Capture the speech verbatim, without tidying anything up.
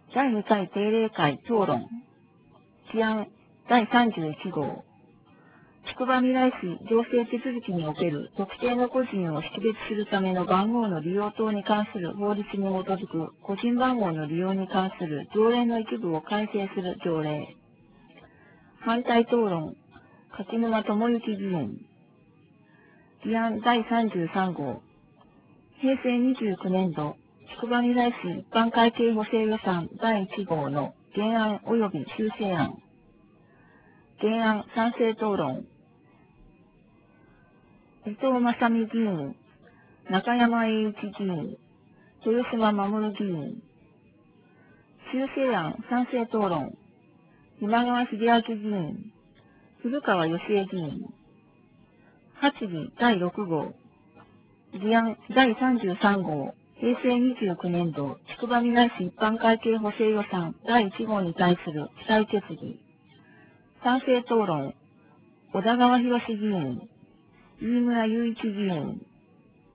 だいにかい定例会討論。起案だいさんじゅういち号。つくばみらい市行政手続きにおける特定の個人を識別するための番号の利用等に関する法律に基づく個人番号の利用に関する条例の一部を改正する条例。反対討論。柿沼智之議員。議案だいさんじゅうさん号。平成にじゅうきゅうねん度、つくばみらい市一般会計補正予算だいいち号の原案及び修正案。原案賛成討論。伊藤正美議員、中山栄一議員、豊島守議員。修正案賛成討論。今川秀明議員、古川義恵議員。発議だいろく号。議案だいさんじゅうさん号。平成にじゅうきゅうねん度、つくばみらい市一般会計補正予算だいいち号に対する記載決議。賛成討論。小田川博議員、飯村雄一議員。